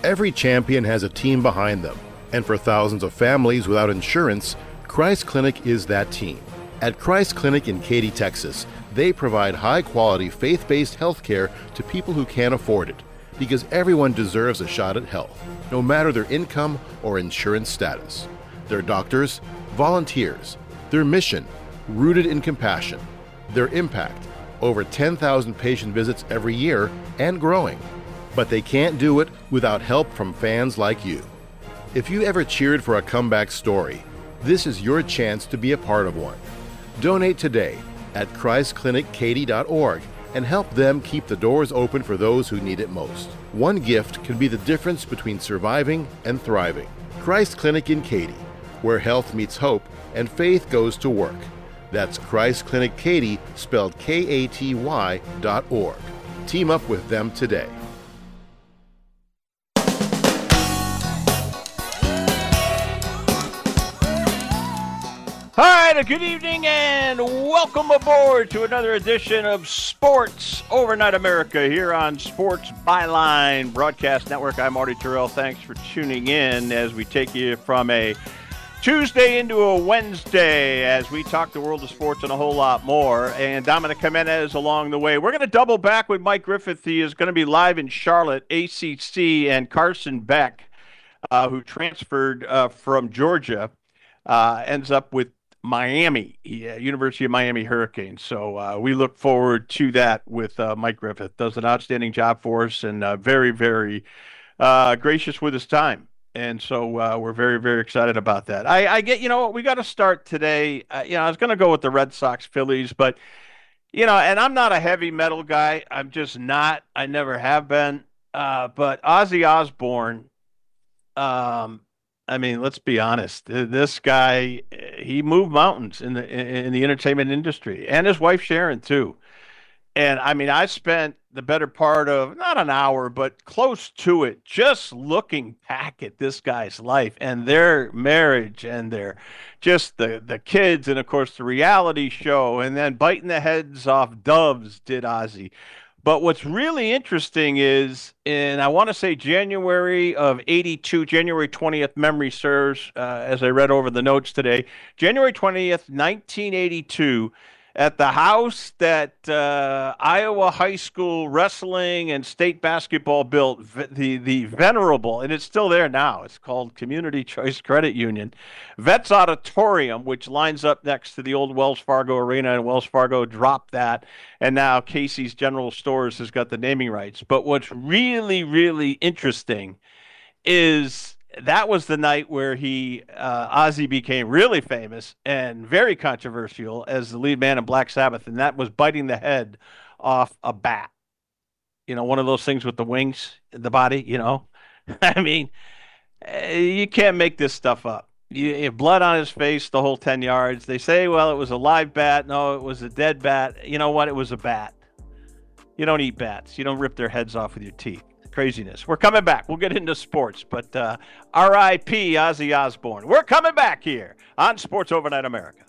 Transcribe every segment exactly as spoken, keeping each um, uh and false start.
Every champion has a team behind them, and for thousands of families without insurance, Christ Clinic is that team. At Christ Clinic in Katy, Texas, they provide high-quality, faith-based health care to people who can't afford it, because everyone deserves a shot at health, no matter their income or insurance status. Their doctors, volunteers, their mission, rooted in compassion, their impact, over ten thousand patient visits every year and growing. But they can't do it without help from fans like you. If you ever cheered for a comeback story, this is your chance to be a part of one. Donate today at christ clinic katy dot org and help them keep the doors open for those who need it most. One gift can be the difference between surviving and thriving. Christ Clinic in Katy, where health meets hope and faith goes to work. That's Christ Clinic Katy, spelled K A T Y dot org. Team up with them today. All right, good evening and welcome aboard to another edition of Sports Overnight America here on Sports Byline Broadcast Network. I'm Marty Terrell. Thanks for tuning in as we take you from a Tuesday into a Wednesday as we talk the world of sports and a whole lot more. And Dominic Jimenez along the way. We're going to double back with Mike Griffith. He is going to be live in Charlotte, A C C, and Carson Beck, uh, who transferred uh, from Georgia, uh, ends up with Miami, yeah, University of Miami Hurricanes. So uh, we look forward to that with uh, Mike Griffith. Does an outstanding job for us and uh, very, very uh, gracious with his time. And so uh, we're very, very excited about that. I, I get, you know what, we got to start today. Uh, you know, I was going to go with the Red Sox Phillies, but, you know, and I'm not a heavy metal guy. I'm just not. I never have been. Uh, but Ozzy Osbourne, um, I mean, let's be honest. This guy, he moved mountains in the in the entertainment industry, and his wife Sharon too. And I mean, I spent the better part of not an hour, but close to it, just looking back at this guy's life and their marriage and their just the the kids, and of course the reality show, and then biting the heads off doves did Ozzy. But what's really interesting is, in I want to say January of eighty-two, January twentieth, memory serves, uh, as I read over the notes today, January twentieth, nineteen eighty-two, at the house that uh, Iowa High School wrestling and state basketball built, the, the venerable, and it's still there now, it's called Community Choice Credit Union, Vets Auditorium, which lines up next to the old Wells Fargo Arena, and Wells Fargo dropped that, and now Casey's General Stores has got the naming rights. But what's really, really interesting is that was the night where he, uh, Ozzy became really famous and very controversial as the lead man in Black Sabbath, and that was biting the head off a bat. You know, one of those things with the wings in the body, you know. I mean, you can't make this stuff up. You, you have blood on his face, the whole ten yards. They say, well, it was a live bat. No, it was a dead bat. You know what? It was a bat. You don't eat bats. You don't rip their heads off with your teeth. Craziness. We're coming back. We'll get into sports, but uh, R I P Ozzy Osbourne. We're coming back here on Sports Overnight America.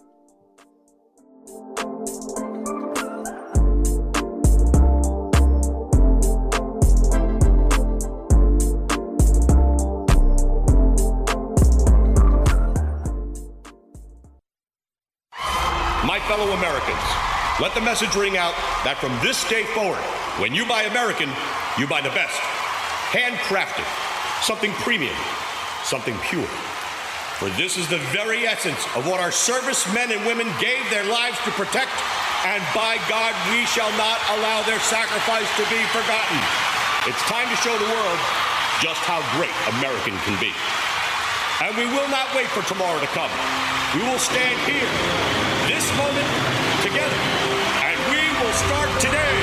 My fellow Americans, let the message ring out that from this day forward, when you buy American, you buy the best. Handcrafted, something premium, something pure. For this is the very essence of what our servicemen and women gave their lives to protect, and by God, we shall not allow their sacrifice to be forgotten. It's time to show the world just how great American can be. And we will not wait for tomorrow to come. We will stand here, this moment, together, and we will start today.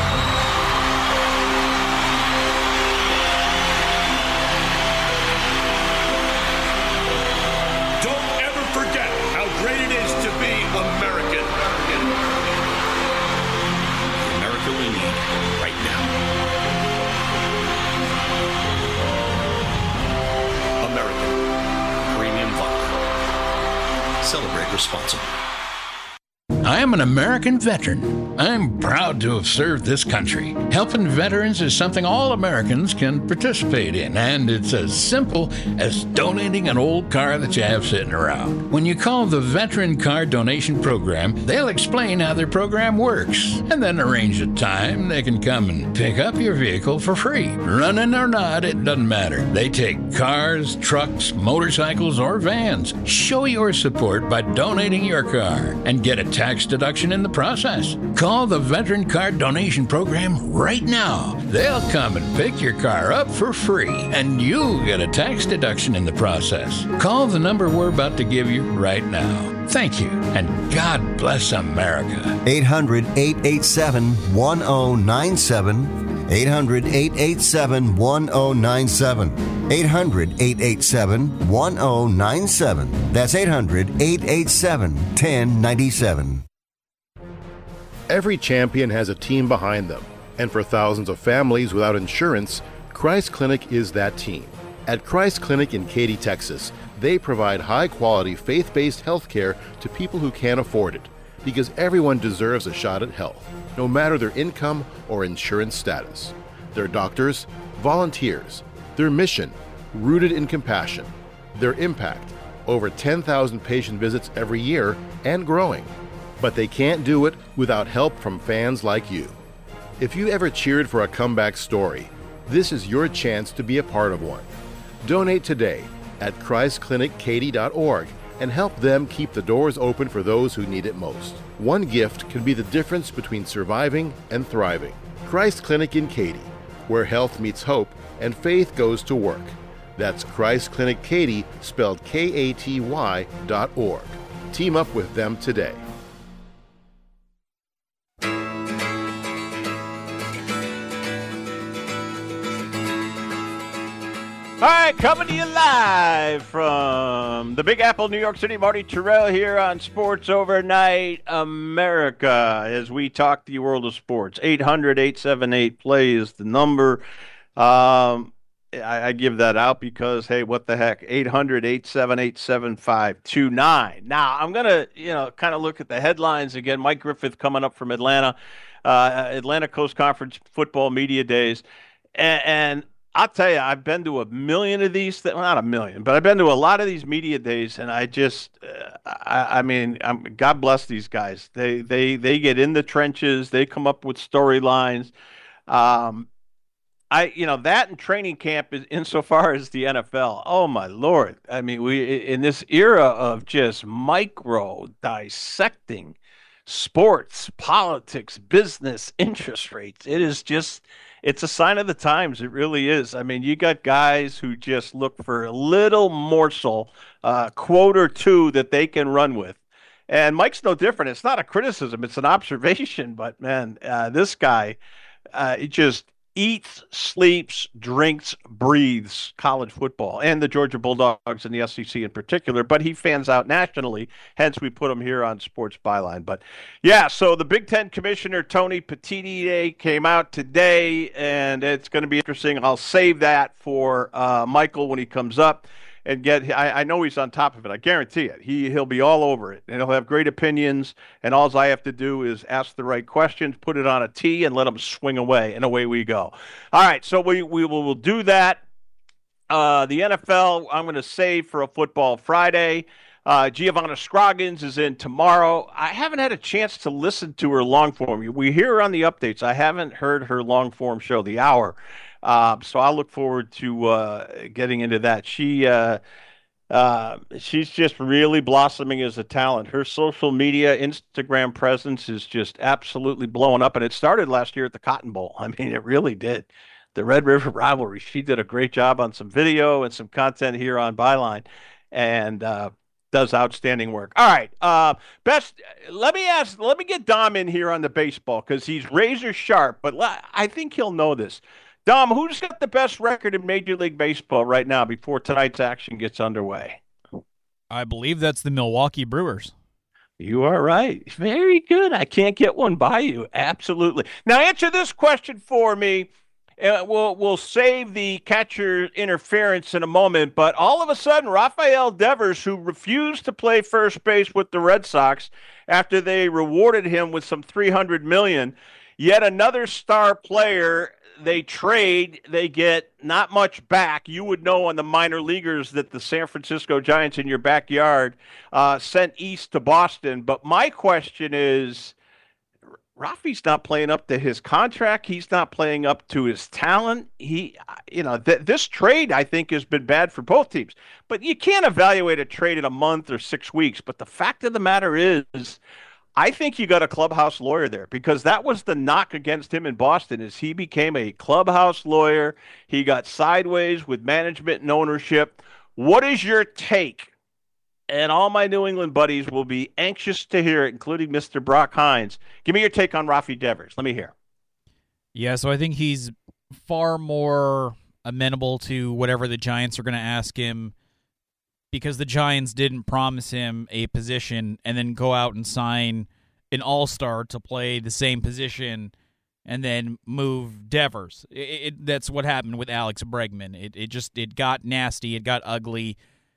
Great it is to be American. America we need right now. American Premium Vodka. Celebrate responsibly. I am an American veteran. I'm proud to have served this country. Helping veterans is something all Americans can participate in, and it's as simple as donating an old car that you have sitting around. When you call the Veteran Car Donation Program, they'll explain how their program works, and then arrange a time they can come and pick up your vehicle for free. Running or not, it doesn't matter. They take cars, trucks, motorcycles, or vans. Show your support by donating your car and get a tax deduction in the process. Call the Veteran Car Donation Program right now. They'll come and pick your car up for free, and you'll get a tax deduction in the process. Call the number we're about to give you right now. Thank you, and God bless America. eight hundred, eight eight seven, one zero nine seven. eight hundred, eight eight seven, one zero nine seven. eight hundred, eight eight seven, one zero nine seven. That's eight hundred, eight eight seven, one zero nine seven. Every champion has a team behind them, and for thousands of families without insurance, Christ Clinic is that team. At Christ Clinic in Katy, Texas, they provide high-quality, faith-based health care to people who can't afford it, because everyone deserves a shot at health, no matter their income or insurance status. Their doctors, volunteers, their mission, rooted in compassion, their impact, over ten thousand patient visits every year and growing. But they can't do it without help from fans like you. If you ever cheered for a comeback story, this is your chance to be a part of one. Donate today at christ clinic katy dot org and help them keep the doors open for those who need it most. One gift can be the difference between surviving and thriving. Christ Clinic in Katy, where health meets hope and faith goes to work. That's Christ Clinic Katy, spelled K A T Y dot org. Team up with them today. All right, coming to you live from the Big Apple, New York City. Marty Terrell here on Sports Overnight America as we talk the world of sports. eight hundred, eight seven eight, play is the number. Um, I, I give that out because, hey, what the heck, eight hundred, eight seven eight, seven five two nine. Now, I'm going to, you know, kind of look at the headlines again. Mike Griffith coming up from Atlanta, uh, Atlanta Coast Conference Football Media Days. And, and I'll tell you, I've been to a million of these, th- well, not a million, but I've been to a lot of these media days, and I just, uh, I, I mean, I'm, God bless these guys. They, they, they get in the trenches. They come up with storylines. Um, I, you know, that and training camp is insofar as the N F L. Oh my Lord! I mean, we in this era of just micro dissecting sports, politics, business, interest rates. It is just. It's a sign of the times. It really is. I mean, you got guys who just look for a little morsel, uh, quote or two that they can run with. And Mike's no different. It's not a criticism. It's an observation. But, man, uh, this guy, uh, he just eats, sleeps, drinks, breathes college football and the Georgia Bulldogs and the S E C in particular. But he fans out nationally. Hence, we put him here on Sports Byline. But, yeah, so the Big Ten Commissioner, Tony Petitti, came out today, and it's going to be interesting. I'll save that for uh, Michael when he comes up. And get, I, I know he's on top of it. I guarantee it. He he'll be all over it, and he'll have great opinions. And all I have to do is ask the right questions, put it on a tee, and let him swing away, and away we go. All right, so we we will we'll do that. Uh, the N F L, I'm going to save for a Football Friday. Uh, Giovanna Scroggins is in tomorrow. I haven't had a chance to listen to her long form. We hear her on the updates. I haven't heard her long form show, The Hour. Uh, so I look forward to uh, getting into that. She uh, uh, she's just really blossoming as a talent. Her social media, Instagram presence is just absolutely blowing up, and it started last year at the Cotton Bowl. I mean, it really did. The Red River Rivalry. She did a great job on some video and some content here on Byline, and uh, does outstanding work. All right, uh, best. Let me ask. Let me get Dom in here on the baseball because he's razor sharp, but I think he'll know this. Dom, who's got the best record in Major League Baseball right now before tonight's action gets underway? I believe that's the Milwaukee Brewers. You are right. Very good. I can't get one by you. Absolutely. Now answer this question for me. Uh, we'll we'll save the catcher interference in a moment, but all of a sudden, Rafael Devers, who refused to play first base with the Red Sox after they rewarded him with some three hundred million dollars, yet another star player they trade, they get not much back. You would know on the minor leaguers that the San Francisco Giants in your backyard uh, sent east to Boston. But my question is, Rafi's not playing up to his contract. He's not playing up to his talent. He, you know, th- this trade, I think, has been bad for both teams. But you can't evaluate a trade in a month or six weeks. But the fact of the matter is, I think you got a clubhouse lawyer there, because that was the knock against him in Boston, is he became a clubhouse lawyer. He got sideways with management and ownership. What is your take? And all my New England buddies will be anxious to hear it, including Mister Brock Hines. Give me your take on Rafi Devers. Let me hear. Yeah, so I think he's far more amenable to whatever the Giants are going to ask him, because the Giants didn't promise him a position and then go out and sign an all-star to play the same position and then move Devers. It, it, that's what happened with Alex Bregman. It, it just it got nasty. It got ugly.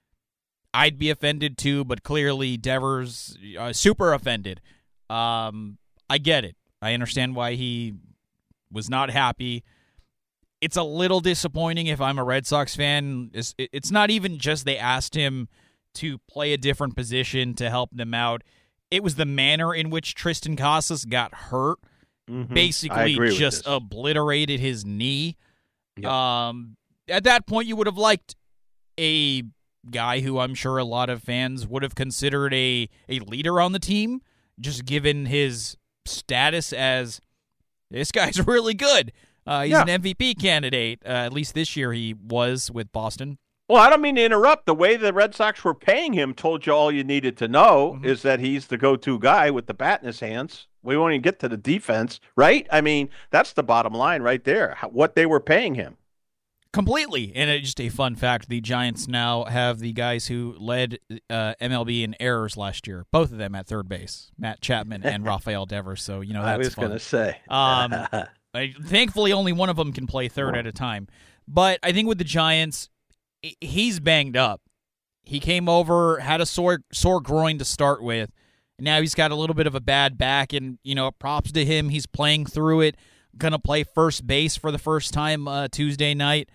I'd be offended too, but clearly Devers uh, super offended. Um, I get it. I understand why he was not happy. It's a little disappointing if I'm a Red Sox fan. It's, it's not even just they asked him to play a different position to help them out. It was the manner in which Tristan Casas got hurt. Mm-hmm. Basically just obliterated his knee. Yep. Um, at that point, you would have liked a guy who I'm sure a lot of fans would have considered a, a leader on the team, just given his status as this guy's really good. Uh, he's yeah. an M V P candidate. Uh, at least this year he was with Boston. Well, I don't mean to interrupt. The way the Red Sox were paying him told you all you needed to know, mm-hmm. is that he's the go-to guy with the bat in his hands. We won't even get to the defense, right? I mean, that's the bottom line right there, what they were paying him. Completely. And it, just a fun fact, the Giants now have the guys who led uh, M L B in errors last year, both of them at third base, Matt Chapman and Rafael Devers. So, you know, that's I was going to say. um, I, thankfully, only one of them can play third at a time. But I think with the Giants, he's banged up. He came over, had a sore, sore groin to start with. Now he's got a little bit of a bad back, and, you know, props to him. He's playing through it. Going to play first base for the first time uh, Tuesday night.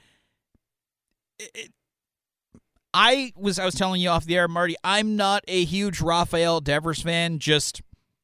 It, I was I was telling you off the air, Marty, I'm not a huge Rafael Devers fan. Just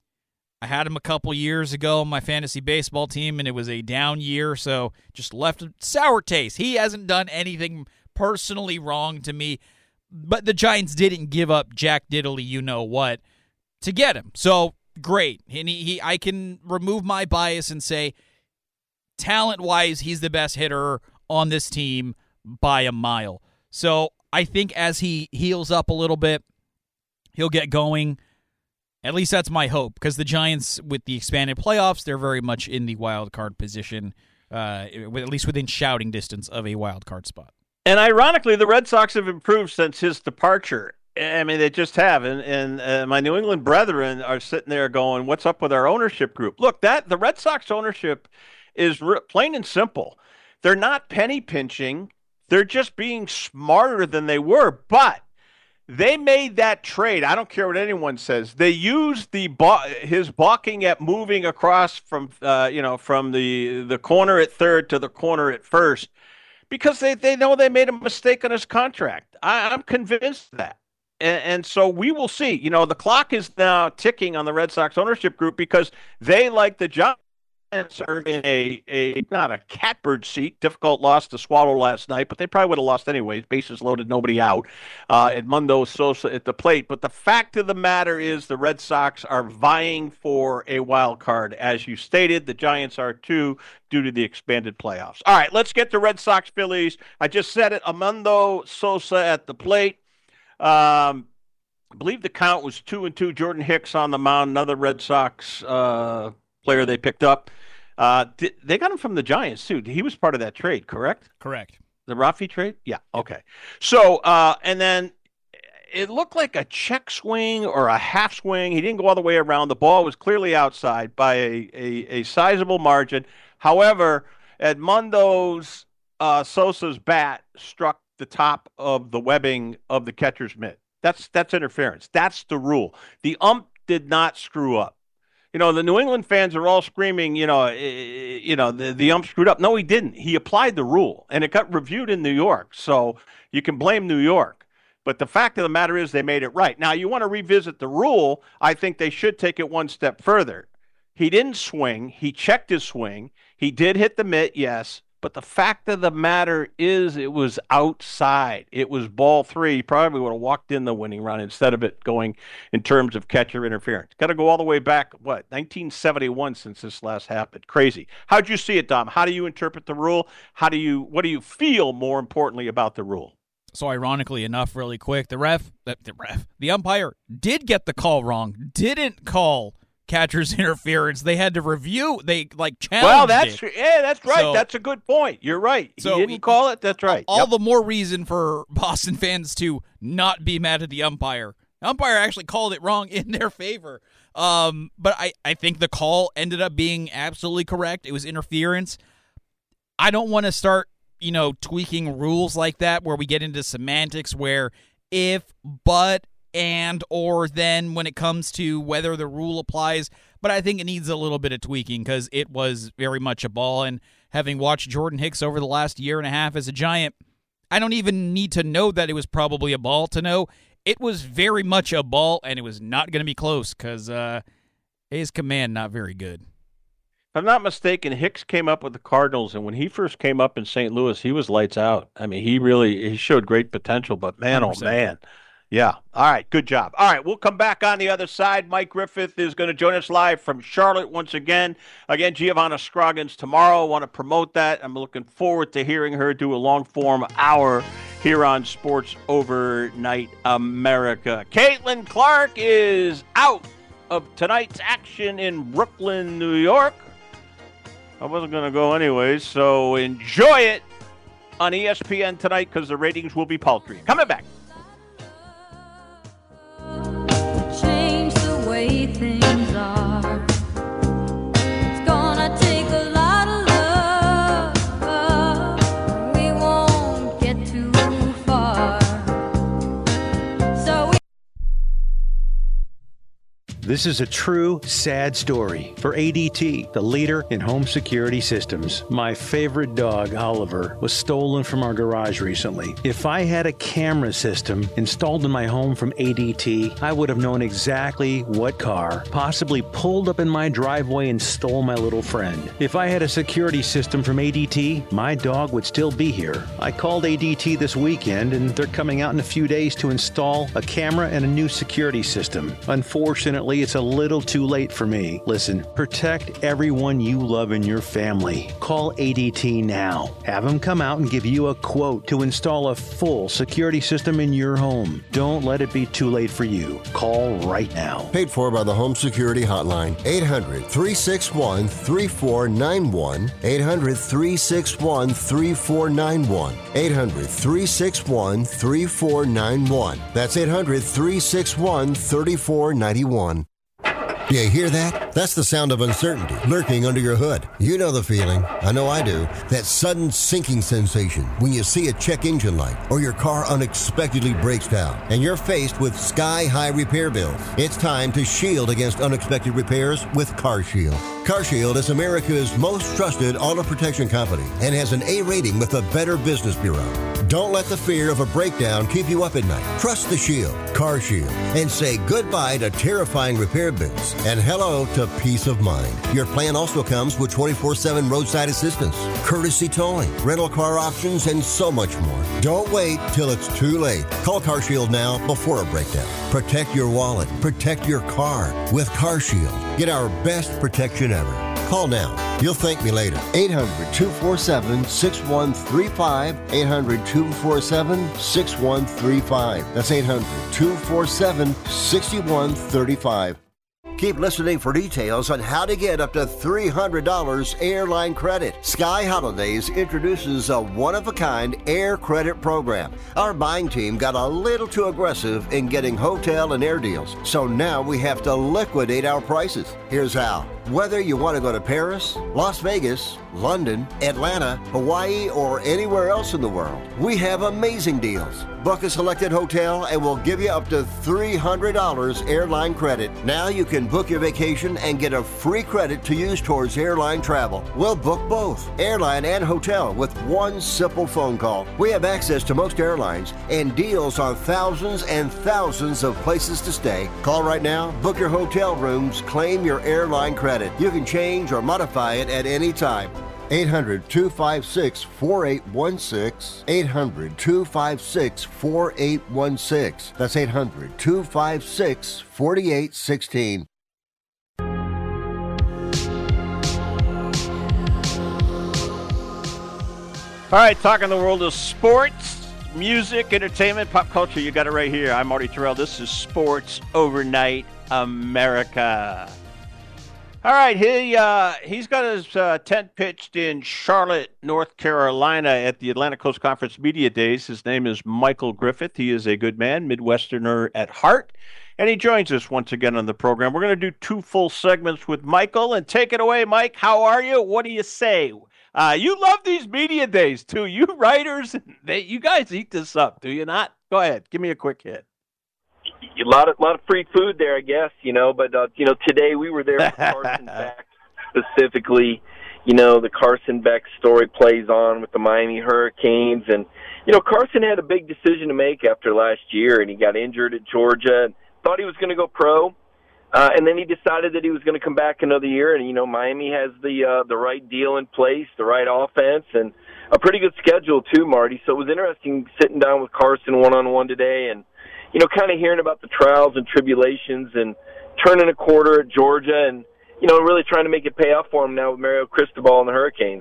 I had him a couple years ago on my fantasy baseball team, and it was a down year, so just left a sour taste. He hasn't done anything personally wrong to me, but the Giants didn't give up Jack Diddley, you know what, to get him. So great, and he, he I can remove my bias and say, talent-wise, he's the best hitter on this team by a mile. So I think as he heals up a little bit, he'll get going. At least that's my hope, because the Giants, with the expanded playoffs, they're very much in the wild card position, uh, at least within shouting distance of a wild card spot. And ironically, the Red Sox have improved since his departure. I mean, they just have. And, and uh, my New England brethren are sitting there going, what's up with our ownership group? Look, that the Red Sox ownership is re- plain and simple. They're not penny pinching. They're just being smarter than they were. But they made that trade. I don't care what anyone says. They used the his balking at moving across from uh, you know from the the corner at third to the corner at first, because they, they know they made a mistake on his contract. I, I'm convinced of that. And, and so we will see. You know, the clock is now ticking on the Red Sox ownership group, because they, like the Giants, are in a, a not a catbird seat. Difficult loss to swallow last night, but they probably would have lost anyways. Bases loaded, nobody out. Uh, Edmundo Sosa at the plate. But the fact of the matter is, the Red Sox are vying for a wild card, as you stated. The Giants are too, due to the expanded playoffs. All right, let's get to Red Sox Phillies. I just said it. Edmundo Sosa at the plate. Um, I believe the count was two and two. Jordan Hicks on the mound, another Red Sox uh, player they picked up. Uh, th- they got him from the Giants, too. He was part of that trade, correct? Correct. The Rafi trade? Yeah, okay. So, uh, and then it looked like a check swing or a half swing. He didn't go all the way around. The ball was clearly outside by a, a, a sizable margin. However, Edmundo's uh, Sosa's bat struck the top of the webbing of the catcher's mitt. That's that's interference. That's the rule. The ump did not screw up. You know, the New England fans are all screaming, you know, you know, the, the ump screwed up. No, he didn't. He applied the rule, and it got reviewed in New York. So you can blame New York. But the fact of the matter is they made it right. Now, you want to revisit the rule, I think they should take it one step further. He didn't swing. He checked his swing. He did hit the mitt, yes. But the fact of the matter is it was outside. It was ball three. He probably would have walked in the winning run instead of it going in terms of catcher interference. Got to go all the way back, what, nineteen seventy-one since this last happened. Crazy. How'd you see it, Dom? How do you interpret the rule? How do you, what do you feel more importantly about the rule? So ironically enough, really quick, the ref, the, the ref, the umpire did get the call wrong, didn't call catcher's interference. They had to review. They like challenged Well, that's it. yeah, that's right. So, that's a good point. You're right. He so didn't he, call it. That's right. All yep. the more reason for Boston fans to not be mad at the umpire. The umpire actually called it wrong in their favor. Um, but I, I think the call ended up being absolutely correct. It was interference. I don't want to start, you know, tweaking rules like that where we get into semantics where if, but, and, or then when it comes to whether the rule applies. But I think it needs a little bit of tweaking because it was very much a ball. And having watched Jordan Hicks over the last year and a half as a Giant, I don't even need to know that it was probably a ball to know it was very much a ball, and it was not going to be close because uh, his command not very good. If I'm not mistaken, Hicks came up with the Cardinals, and when he first came up in Saint Louis, he was lights out. I mean, he really he showed great potential, but man, one hundred percent. Oh, man. Yeah. All right. Good job. All right. We'll come back on the other side. Mike Griffith is going to join us live from Charlotte once again. Again, Giovanna Scroggins tomorrow. I want to promote that. I'm looking forward to hearing her do a long-form hour here on Sports Overnight America. Caitlin Clark is out of tonight's action in Brooklyn, New York. I wasn't going to go anyways, so enjoy it on E S P N tonight because the ratings will be paltry. Coming back. Change the way things are. It's gonna take a lot of love. We won't get too far. So we This is a true, sad story for A D T, the leader in home security systems. My favorite dog, Oliver, was stolen from our garage recently. If I had a camera system installed in my home from A D T, I would have known exactly what car possibly pulled up in my driveway and stole my little friend. If I had a security system from A D T, my dog would still be here. I called A D T this weekend, and they're coming out in a few days to install a camera and a new security system. Unfortunately, it's a little too late for me. Listen, protect everyone you love in your family. Call A D T now. Have them come out and give you a quote to install a full security system in your home. Don't let it be too late for you. Call right now. Paid for by the Home Security Hotline. eight hundred, three six one, three four nine one. eight hundred, three six one, three four nine one. eight hundred, three six one, three four nine one. That's eight hundred, three six one, three four nine one. You hear that? That's the sound of uncertainty lurking under your hood. You know the feeling. I know I do. That sudden sinking sensation when you see a check engine light or your car unexpectedly breaks down and you're faced with sky-high repair bills. It's time to shield against unexpected repairs with CarShield. CarShield is America's most trusted auto protection company and has an A rating with the Better Business Bureau. Don't let the fear of a breakdown keep you up at night. Trust the Shield, CarShield, and say goodbye to terrifying repair bills and hello to peace of mind. Your plan also comes with twenty-four seven roadside assistance, courtesy towing, rental car options, and so much more. Don't wait till it's too late. Call CarShield now before a breakdown. Protect your wallet. Protect your car with CarShield. Get our best protection ever. Call now. You'll thank me later. eight hundred, two four seven, six one three five. eight hundred, two four seven, six one three five. That's eight hundred, two four seven, six one three five. Keep listening for details on how to get up to three hundred dollars airline credit. Sky Holidays introduces a one-of-a-kind air credit program. Our buying team got a little too aggressive in getting hotel and air deals, so now we have to liquidate our prices. Here's how. Whether you want to go to Paris, Las Vegas, London, Atlanta, Hawaii, or anywhere else in the world. We have amazing deals. Book a selected hotel and we'll give you up to three hundred dollars airline credit. Now you can book your vacation and get a free credit to use towards airline travel. We'll book both, airline and hotel, with one simple phone call. We have access to most airlines and deals on thousands and thousands of places to stay. Call right now, book your hotel rooms, claim your airline credit. You can change or modify it at any time. eight hundred, two five six, four eight one six. eight hundred, two five six, four eight one six. That's eight hundred, two five six, four eight one six. All right, talking the world of sports, music, entertainment, pop culture. You got it right here. I'm Marty Terrell. This is Sports Overnight America. All right, he, uh, he's got his uh, tent pitched in Charlotte, North Carolina at the Atlantic Coast Conference Media Days. His name is Michael Griffith. He is a good man, Midwesterner at heart, and he joins us once again on the program. We're going to do two full segments with Michael, and take it away, Mike. How are you? What do you say? Uh, you love these media days, too. You writers, they, you guys eat this up, do you not? Go ahead. Give me a quick hit. A lot of lot of free food there, I guess, you know. But uh, you know, today we were there for Carson Beck specifically. You know, the Carson Beck story plays on with the Miami Hurricanes, and you know, Carson had a big decision to make after last year, and he got injured at Georgia. And thought he was going to go pro, uh, and then he decided that he was going to come back another year. And you know, Miami has the uh, the right deal in place, the right offense, and a pretty good schedule too, Marty. So it was interesting sitting down with Carson one on one today, and you know, kind of hearing about the trials and tribulations and turning a quarter at Georgia and, you know, really trying to make it pay off for him now with Mario Cristobal and the Hurricanes.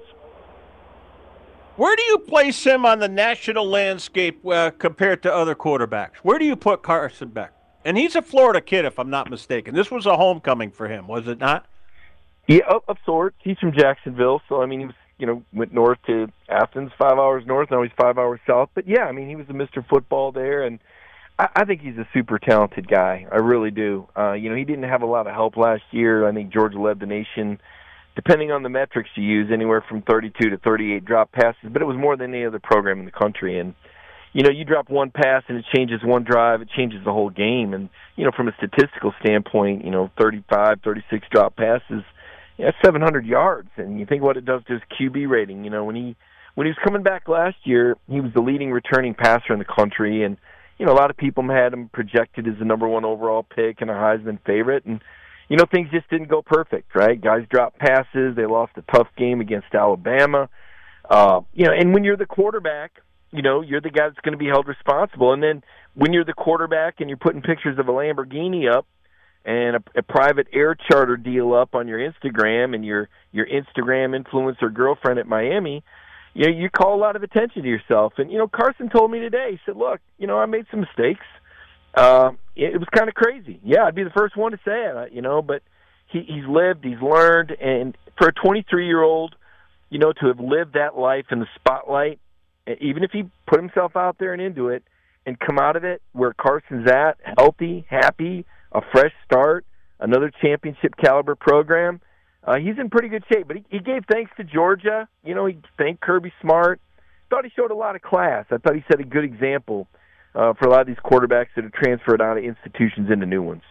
Where do you place him on the national landscape uh, compared to other quarterbacks? Where do you put Carson Beck? And he's a Florida kid, if I'm not mistaken. This was a homecoming for him, was it not? Yeah, of, of sorts. He's from Jacksonville, so, I mean, he was, you know, went north to Athens, five hours north, now he's five hours south. But, yeah, I mean, he was a Mister Football there, and I think he's a super talented guy. I really do. Uh, you know, he didn't have a lot of help last year. I think Georgia led the nation, depending on the metrics you use, anywhere from thirty-two to thirty-eight drop passes, but it was more than any other program in the country. And, you know, you drop one pass and it changes one drive, it changes the whole game. And, you know, from a statistical standpoint, you know, thirty-five, thirty-six drop passes, yeah, that's seven hundred yards. And you think what it does to his Q B rating. You know, when he when he was coming back last year, he was the leading returning passer in the country, and you know, a lot of people had him projected as the number one overall pick and a Heisman favorite. And, you know, things just didn't go perfect, right? Guys dropped passes. They lost a tough game against Alabama. Uh, you know, and when you're the quarterback, you know, you're the guy that's going to be held responsible. And then when you're the quarterback and you're putting pictures of a Lamborghini up and a, a private air charter deal up on your Instagram and your, your Instagram influencer girlfriend at Miami, you know, you call a lot of attention to yourself. And, you know, Carson told me today, he said, look, you know, I made some mistakes. Uh, it, it was kind of crazy. Yeah, I'd be the first one to say it, you know, but he, he's lived, he's learned. And for a twenty-three-year-old, you know, to have lived that life in the spotlight, even if he put himself out there and into it and come out of it where Carson's at, healthy, happy, a fresh start, another championship caliber program, Uh, he's in pretty good shape, but he, he gave thanks to Georgia. You know, he thanked Kirby Smart. Thought he showed a lot of class. I thought he set a good example uh, for a lot of these quarterbacks that have transferred out of institutions into new ones.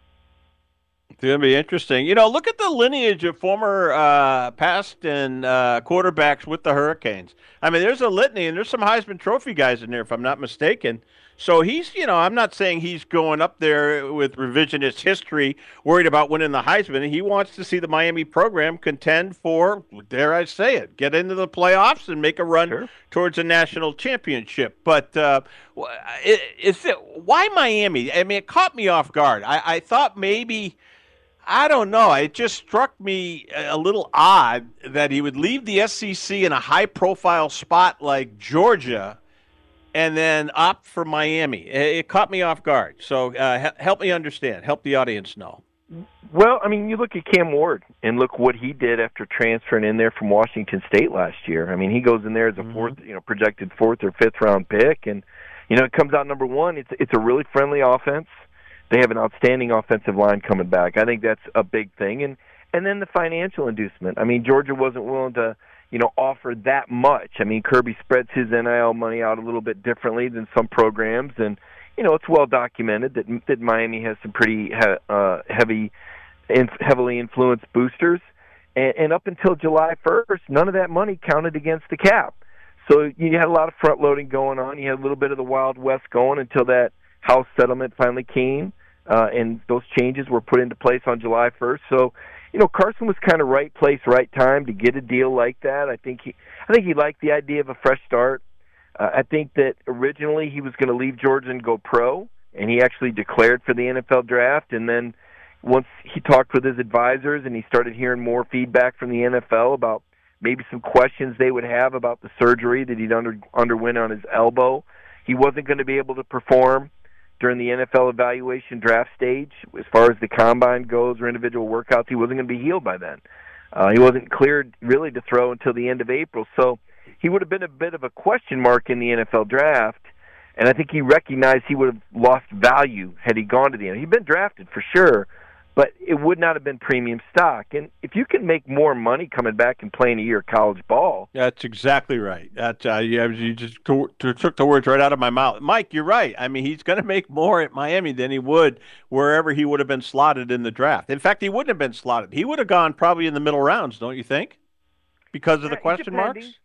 It's going to be interesting. You know, look at the lineage of former uh, past and uh, quarterbacks with the Hurricanes. I mean, there's a litany, and there's some Heisman Trophy guys in there, if I'm not mistaken. So he's, you know, I'm not saying he's going up there with revisionist history, worried about winning the Heisman. He wants to see the Miami program contend for, dare I say it, get into the playoffs and make a run sure. towards a national championship. But uh, is it, why Miami? I mean, it caught me off guard. I, I thought maybe, I don't know, it just struck me a little odd that he would leave the S E C in a high-profile spot like Georgia and then opt for Miami. It caught me off guard. So uh, help me understand. Help the audience know. Well, I mean, you look at Cam Ward and look what he did after transferring in there from Washington State last year. I mean, he goes in there as a fourth, mm-hmm. you know, projected fourth or fifth round pick, and you know, it comes out number one. It's it's a really friendly offense. They have an outstanding offensive line coming back. I think that's a big thing, and and then the financial inducement. I mean, Georgia wasn't willing to you know, offer that much. I mean, Kirby spreads his N I L money out a little bit differently than some programs, and you know, it's well documented that that Miami has some pretty he, uh, heavy, in, heavily influenced boosters, and, and up until July first, none of that money counted against the cap. So you had a lot of front loading going on. You had a little bit of the Wild West going until that House settlement finally came, uh, and those changes were put into place on July first. So, you know, Carson was kind of right place, right time to get a deal like that. I think he, I think he liked the idea of a fresh start. Uh, I think that originally he was going to leave Georgia and go pro, and he actually declared for the N F L draft. And then once he talked with his advisors and he started hearing more feedback from the N F L about maybe some questions they would have about the surgery that he'd under, underwent on his elbow, he wasn't going to be able to perform during the N F L evaluation draft stage. As far as the combine goes or individual workouts, he wasn't going to be healed by then. Uh, he wasn't cleared really to throw until the end of April. So he would have been a bit of a question mark in the N F L draft, and I think he recognized he would have lost value had he gone to the N F L. He'd been drafted for sure, but it would not have been premium stock. And if you can make more money coming back and playing a year of college ball. That's exactly right. That, uh, you, you just to, to, took the words right out of my mouth. Mike, you're right. I mean, he's going to make more at Miami than he would wherever he would have been slotted in the draft. In fact, he wouldn't have been slotted. He would have gone probably in the middle rounds, don't you think? Because of Yeah, the question depending. marks?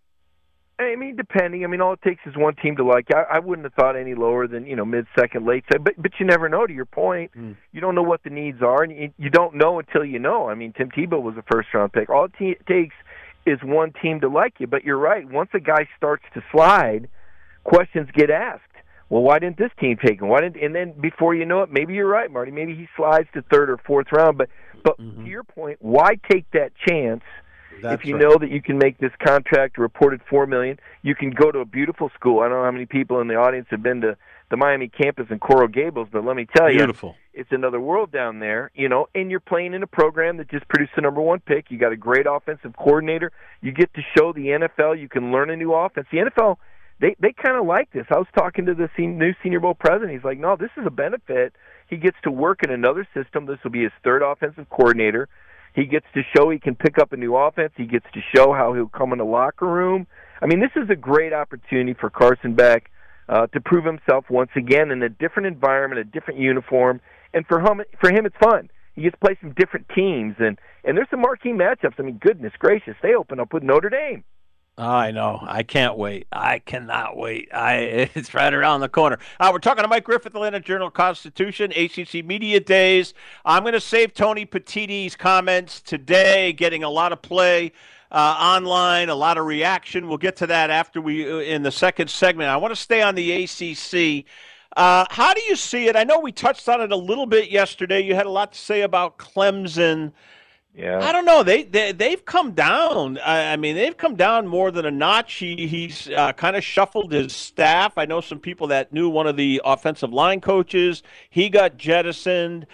I mean, depending. I mean, all it takes is one team to like. I, I wouldn't have thought any lower than, you know, mid-second, late second. But but you never know. To your point, Mm. you don't know what the needs are, and you, you don't know until you know. I mean, Tim Tebow was a first-round pick. All it te- takes is one team to like you. But you're right. Once a guy starts to slide, questions get asked. Well, why didn't this team take him? Why didn't? And then before you know it, maybe you're right, Marty. Maybe he slides to third or fourth round. But but Mm-hmm. to your point, why take that chance? That's if you right. know that you can make this contract reported four million, you can go to a beautiful school. I don't know how many people in the audience have been to the Miami campus in Coral Gables, but let me tell you, Beautiful. it's another world down there, you know, and you're playing in a program that just produced the number one pick. You got a great offensive coordinator. You get to show the N F L you can learn a new offense. The N F L, they they kind of like this. I was talking to the sen- new Senior Bowl president. He's like, no, this is a benefit. He gets to work in another system. This will be his third offensive coordinator. He gets to show he can pick up a new offense. He gets to show how he'll come in the locker room. I mean, this is a great opportunity for Carson Beck uh, to prove himself once again in a different environment, a different uniform. And for him, for him, it's fun. He gets to play some different teams, and, and there's some marquee matchups. I mean, goodness gracious, they open up with Notre Dame. I know. I can't wait. I cannot wait. I It's right around the corner. Uh, we're talking to Mike Griffith, Atlanta Journal-Constitution, A C C Media Days. I'm going to save Tony Petitti's comments today, getting a lot of play uh, online, a lot of reaction. We'll get to that after we uh, in the second segment. I want to stay on the A C C. Uh, how do you see it? I know we touched on it a little bit yesterday. You had a lot to say about Clemson. Yeah. I don't know. They, they, they've come down. I, I mean, they've come down more than a notch. He, he's uh, kind of shuffled his staff. I know some people that knew one of the offensive line coaches. He got jettisoned.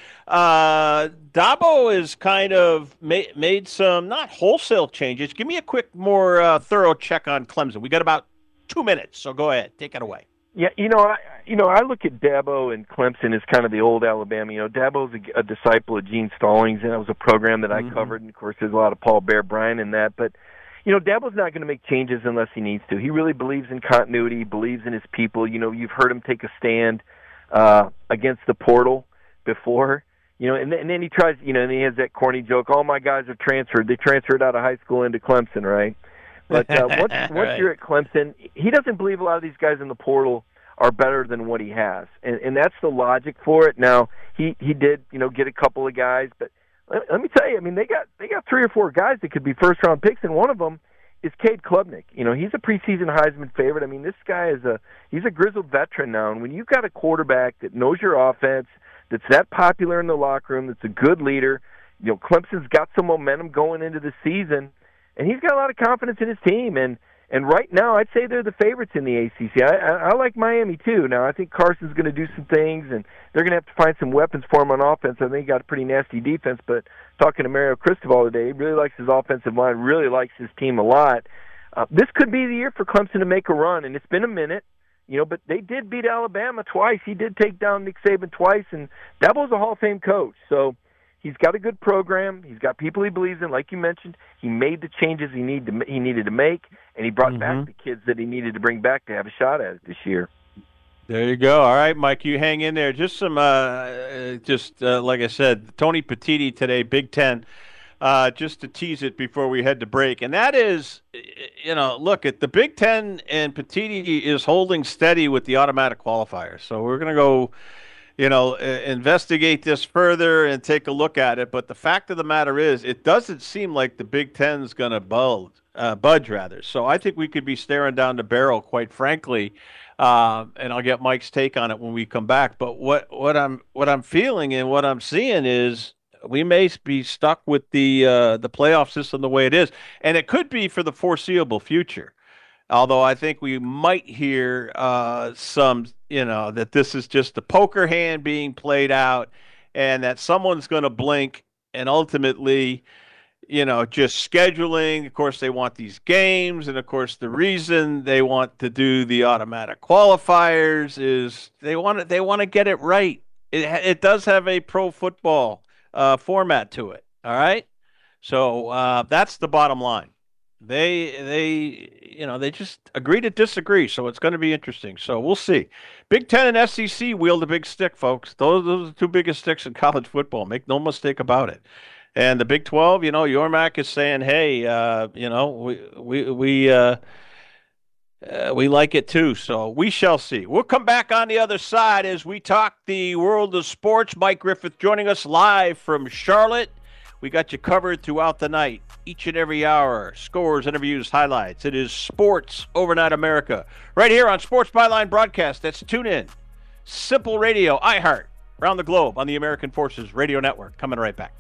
Uh, Dabo has kind of ma- made some, not wholesale changes. Give me a quick, more uh, thorough check on Clemson. We got about two minutes, so go ahead. Take it away. Yeah, you know, I you know I look at Dabo and Clemson as kind of the old Alabama. You know, Dabo's a, a disciple of Gene Stallings, and that was a program that I Mhm. covered. And of course, there's a lot of Paul Bear Bryant in that. But you know, Dabo's not going to make changes unless he needs to. He really believes in continuity. He believes in his people. You know, you've heard him take a stand uh, against the portal before. You know, and, and then he tries. You know, and he has that corny joke. All my guys are transferred. They transferred out of high school into Clemson, right? But uh, once, once Right. you're at Clemson, he doesn't believe a lot of these guys in the portal are better than what he has, and, and that's the logic for it. Now, he he did, you know, get a couple of guys, but let, let me tell you, I mean, they got they got three or four guys that could be first round picks, and one of them is Cade Klubnik. You know, he's a preseason Heisman favorite. I mean, this guy is a he's a grizzled veteran now, and when you've got a quarterback that knows your offense, that's that popular in the locker room, that's a good leader, you know, Clemson's got some momentum going into the season. And he's got a lot of confidence in his team, and, and right now I'd say they're the favorites in the A C C. I, I, I like Miami too. Now I think Carson's going to do some things, and they're going to have to find some weapons for him on offense. I think he got a pretty nasty defense, but talking to Mario Cristobal today, he really likes his offensive line, really likes his team a lot. Uh, this could be the year for Clemson to make a run, and it's been a minute, you know, but they did beat Alabama twice. He did take down Nick Saban twice, and Dabo's a Hall of Fame coach, so he's got a good program. He's got people he believes in, like you mentioned. He made the changes he need to he needed to make, and he brought Mm-hmm. back the kids that he needed to bring back to have a shot at it this year. There you go. All right, Mike, you hang in there. Just some, uh, just uh, like I said, Tony Petitti today, Big Ten. Uh, just to tease it before we head to break, and that is, you know, look at the Big Ten, and Petitti is holding steady with the automatic qualifiers. So we're going to go, you know, uh, investigate this further and take a look at it. But the fact of the matter is, it doesn't seem like the Big Ten's going to budge, uh, budge rather. So I think we could be staring down the barrel, quite frankly. Uh, and I'll get Mike's take on it when we come back. But what what I'm what I'm feeling and what I'm seeing is, we may be stuck with the uh, the playoff system the way it is, and it could be for the foreseeable future. Although I think we might hear uh, some, you know, that this is just a poker hand being played out, and that someone's going to blink, and ultimately, you know, just scheduling. Of course, they want these games, and of course, the reason they want to do the automatic qualifiers is they want to they want to get it right. It it does have a pro football Uh, format to it. All right. So uh, that's the bottom line. They, they, you know, they just agree to disagree. So it's going to be interesting. So we'll see. Big Ten and S E C wield a big stick, folks. Those, those are the two biggest sticks in college football. Make no mistake about it. And the Big twelve, you know, Yormark is saying, hey, uh, you know, we, we, we, uh, Uh, we like it too, so we shall see. We'll come back on the other side as we talk the world of sports. Mike Griffith joining us live from Charlotte. We got you covered throughout the night, each and every hour. Scores, interviews, highlights. It is Sports Overnight America, right here on Sports Byline Broadcast. That's TuneIn, Simple Radio, iHeart, around the globe on the American Forces Radio Network. Coming right back.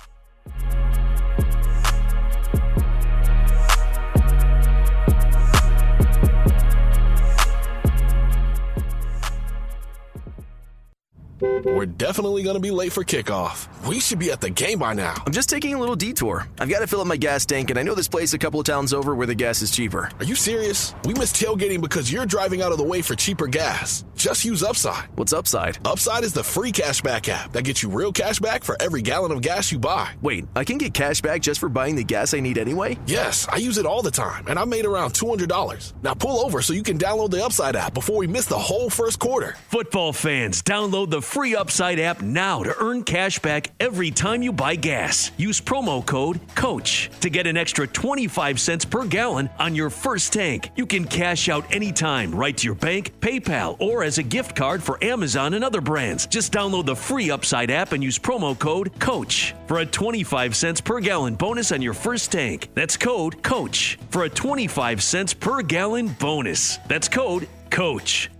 We're definitely going to be late for kickoff. We should be at the game by now. I'm just taking a little detour. I've got to fill up my gas tank, and I know this place a couple of towns over where the gas is cheaper. Are you serious? We missed tailgating because you're driving out of the way for cheaper gas. Just use Upside. What's Upside? Upside is the free cashback app that gets you real cash back for every gallon of gas you buy. Wait, I can get cash back just for buying the gas I need anyway? Yes, I use it all the time, and I made around two hundred dollars. Now pull over so you can download the Upside app before we miss the whole first quarter. Football fans, download the free Upside app now to earn cash back every time you buy gas. Use promo code COACH to get an extra twenty-five cents per gallon on your first tank. You can cash out anytime right to your bank, PayPal, or as a gift card for Amazon and other brands. Just download the free Upside app and use promo code COACH for a twenty-five cents per gallon bonus on your first tank. That's code COACH for a twenty-five cents per gallon bonus. That's code COACH.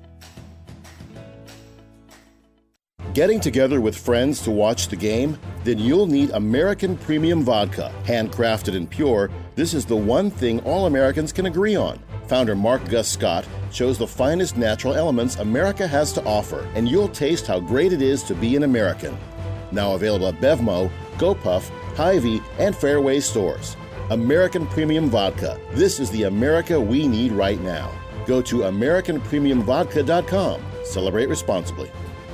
Getting together with friends to watch the game? Then you'll need American Premium Vodka. Handcrafted and pure, this is the one thing all Americans can agree on. Founder Mark Gus Scott chose the finest natural elements America has to offer, and you'll taste how great it is to be an American. Now available at Bevmo, GoPuff, Hy-Vee, and Fairway stores. American Premium Vodka. This is the America we need right now. Go to American Premium Vodka dot com. Celebrate responsibly.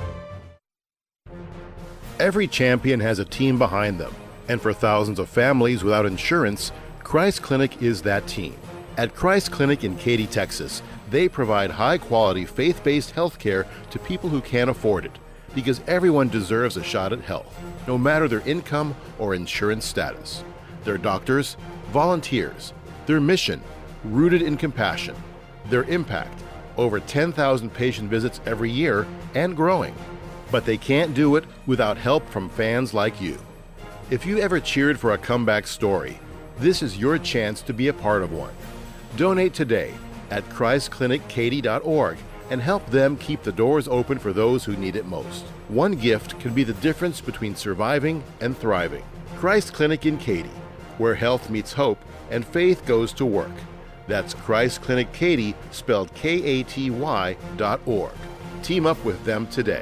Every champion has a team behind them, and for thousands of families without insurance, Christ Clinic is that team. At Christ Clinic in Katy, Texas, they provide high-quality, faith-based health care to people who can't afford it, because everyone deserves a shot at health, no matter their income or insurance status. Their doctors, volunteers, their mission, rooted in compassion, their impact, over ten thousand patient visits every year and growing. But they can't do it without help from fans like you. If you ever cheered for a comeback story, this is your chance to be a part of one. Donate today at Christ Clinic Katy dot org and help them keep the doors open for those who need it most. One gift can be the difference between surviving and thriving. Christ Clinic in Katy, where health meets hope and faith goes to work. That's Christ Clinic Katy, spelled K A T Y dot org. Team up with them today.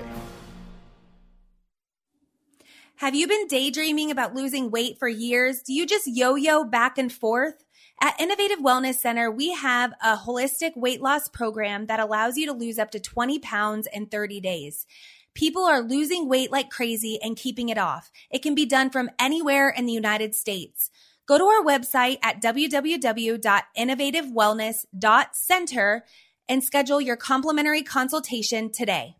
Have you been daydreaming about losing weight for years? Do you just yo-yo back and forth? At Innovative Wellness Center, we have a holistic weight loss program that allows you to lose up to twenty pounds in thirty days. People are losing weight like crazy and keeping it off. It can be done from anywhere in the United States. Go to our website at w w w dot innovative wellness dot center and schedule your complimentary consultation today.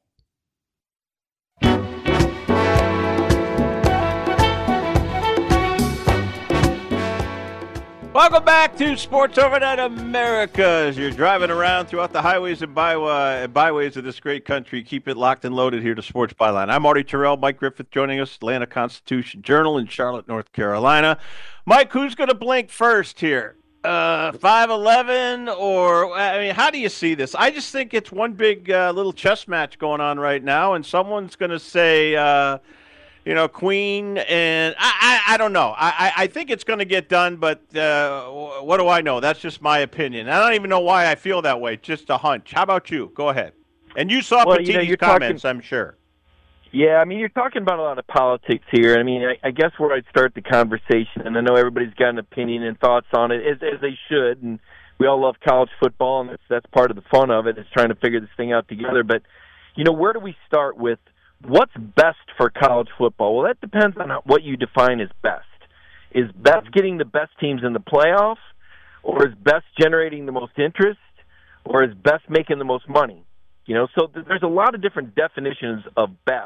Welcome back to Sports Overnight America. As you're driving around throughout the highways and byway, byways of this great country, keep it locked and loaded here to Sports Byline. I'm Marty Terrell. Mike Griffith joining us, Atlanta Constitution Journal in Charlotte, North Carolina. Mike, who's going to blink first here? Uh, five eleven or, I mean, how do you see this? I just think it's one big uh, little chess match going on right now, and someone's going to say, uh, you know, Queen, and I, I, I don't know. I, I think it's going to get done, but uh, what do I know? That's just my opinion. I don't even know why I feel that way. Just a hunch. How about you? Go ahead. And you saw well, Petitti's you know, you're comments, talking, I'm sure. Yeah, I mean, you're talking about a lot of politics here. I mean, I, I guess where I'd start the conversation, and I know everybody's got an opinion and thoughts on it, as, as they should, and we all love college football, and that's, that's part of the fun of it, is trying to figure this thing out together. But, you know, where do we start with what's best for college football? Well, that depends on what you define as best. Is best getting the best teams in the playoffs, or is best generating the most interest, or is best making the most money? You know, so th- there's a lot of different definitions of best,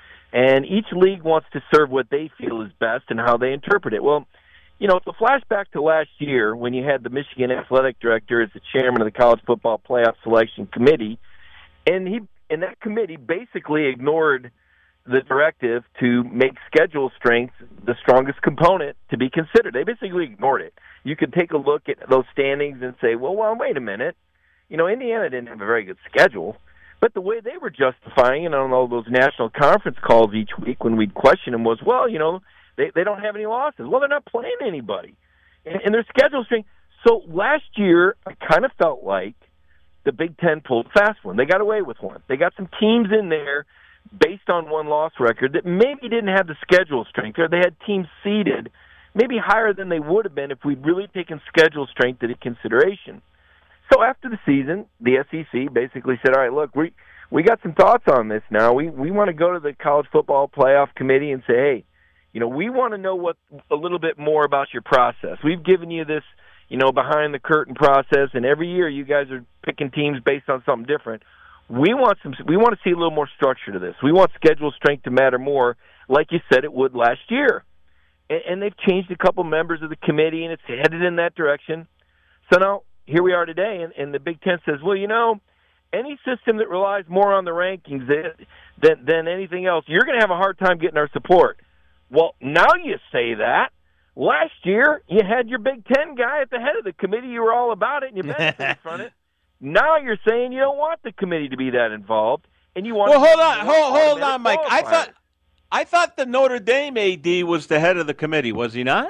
and each league wants to serve what they feel is best and how they interpret it. Well, you know, the flashback to last year when you had the Michigan athletic director as the chairman of the College Football Playoff Selection Committee, and he and that committee basically ignored the directive to make schedule strength the strongest component to be considered. They basically ignored it. You could take a look at those standings and say, well, well, wait a minute. You know, Indiana didn't have a very good schedule, but the way they were justifying it on all those national conference calls each week when we'd question them was, well, you know, they, they don't have any losses. Well, they're not playing anybody. And, and their schedule strength. So last year, I kind of felt like the Big Ten pulled a fast one. They got away with one. They got some teams in there based on one-loss record that maybe didn't have the schedule strength, or they had teams seeded maybe higher than they would have been if we'd really taken schedule strength into consideration. So after the season, the S E C basically said, all right, look, we we got some thoughts on this now. We we want to go to the College Football Playoff Committee and say, hey, you know, we want to know what a little bit more about your process. We've given you this, you know, behind-the-curtain process, and every year you guys are picking teams based on something different. We want some. We want to see a little more structure to this. We want schedule strength to matter more, like you said it would last year. And, and they've changed a couple members of the committee, and it's headed in that direction. So now, here we are today, and, and the Big Ten says, well, you know, any system that relies more on the rankings than, than anything else, you're going to have a hard time getting our support. Well, now you say that. Last year, you had your Big Ten guy at the head of the committee. You were all about it, and you benefited from it. Now you're saying you don't want the committee to be that involved, and you want. Well, to hold on, hold, hold on, Mike. qualifiers. I thought, I thought the Notre Dame A D was the head of the committee. Was he not?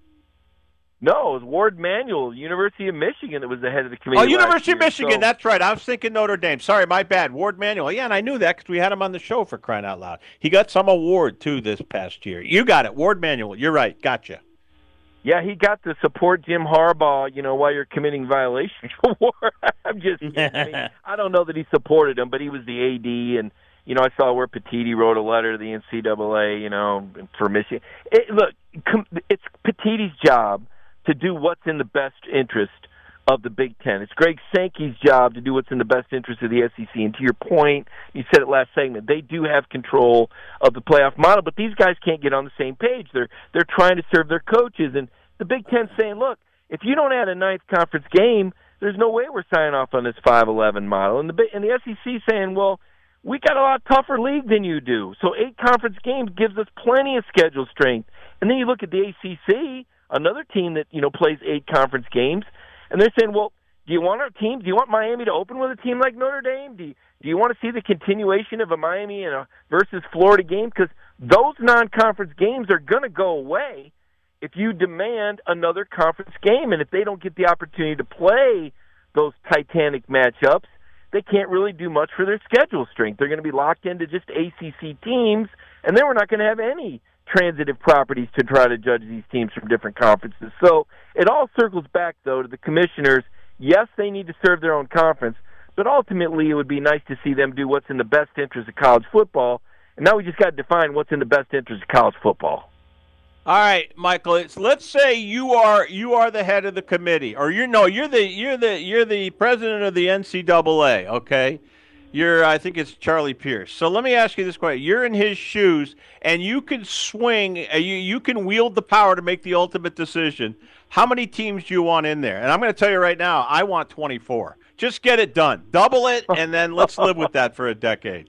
No, it was Ward Manuel, University of Michigan, that was the head of the committee. Oh, University year, of Michigan. so. That's right. I was thinking Notre Dame. Sorry, my bad. Ward Manuel. Yeah, and I knew that because we had him on the show, for crying out loud. He got some award too this past year. You got it, Ward Manuel. You're right. Gotcha. Yeah, he got to support Jim Harbaugh, you know, while you're committing violations of war. I'm just, I mean, I don't know that he supported him, but he was the A D, and, you know, I saw where Petitti wrote a letter to the N C double A, you know, for Michigan. It, look, it's Petitti's job to do what's in the best interest of the Big Ten. It's Greg Sankey's job to do what's in the best interest of the S E C. And to your point, you said it last segment, they do have control of the playoff model, but these guys can't get on the same page. They're they're trying to serve their coaches, and the Big Ten's saying, look, if you don't add a ninth conference game, there's no way we're signing off on this five eleven model. And the and the S E C saying, well, we got a lot tougher league than you do. So eight conference games gives us plenty of schedule strength. And then you look at the A C C, another team that, you know, plays eight conference games, and they're saying, well, do you want our team? Do you want Miami to open with a team like Notre Dame? Do you, do you want to see the continuation of a Miami and a versus Florida game? Because those non-conference games are going to go away if you demand another conference game. And if they don't get the opportunity to play those titanic matchups, they can't really do much for their schedule strength. They're going to be locked into just A C C teams, and then we're not going to have any transitive properties to try to judge these teams from different conferences. So it all circles back, though, to the commissioners. Yes, they need to serve their own conference, But ultimately, it would be nice to see them do what's in the best interest of college football. And now we just got to define what's in the best interest of college football. All right, Michael. It's, let's say you are you are the head of the committee, or you're no, you're the you're the you're the president of the N C double A. Okay, you're I think it's Charlie Pierce. So let me ask you this question: you're in his shoes, and you can swing, uh, you you can wield the power to make the ultimate decision. How many teams do you want in there? And I'm going to tell you right now, I want twenty-four. Just get it done, double it, and then let's live with that for a decade.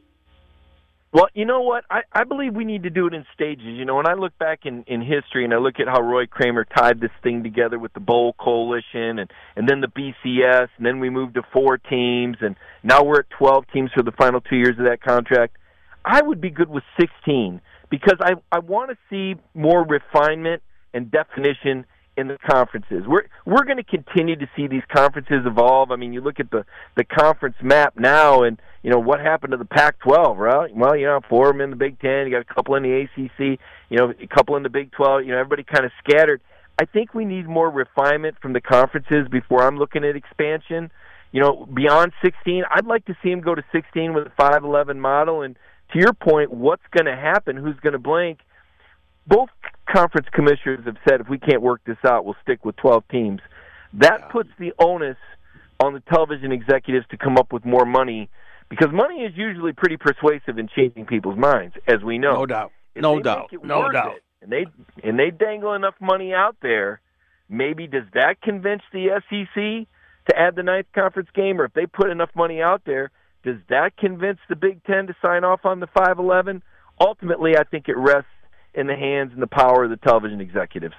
Well, you know what? I, I believe we need to do it in stages. You know, when I look back in, in history and I look at how Roy Kramer tied this thing together with the Bowl Coalition and, and then the B C S, and then we moved to four teams, and now we're at twelve teams for the final two years of that contract, I would be good with sixteen because I, I want to see more refinement and definition in the conferences. We're we're going to continue to see these conferences evolve. I mean, you look at the, the conference map now, and you know what happened to the Pac twelve, right? Well, you know, four of them in the Big Ten, you got a couple in the A C C, you know, a couple in the Big twelve. You know, everybody kind of scattered. I think we need more refinement from the conferences before I'm looking at expansion. You know, beyond sixteen, I'd like to see them go to sixteen with a five eleven model. And to your point, what's going to happen? Who's going to blink? Both conference commissioners have said if we can't work this out, we'll stick with twelve teams. That puts the onus on the television executives to come up with more money because money is usually pretty persuasive in changing people's minds, as we know. No doubt. If no they doubt. make it No worth doubt. it, and they and they dangle enough money out there, maybe does that convince the S E C to add the ninth conference game? Or if they put enough money out there, does that convince the Big Ten to sign off on the five eleven? Ultimately, I think it rests in the hands and the power of the television executives.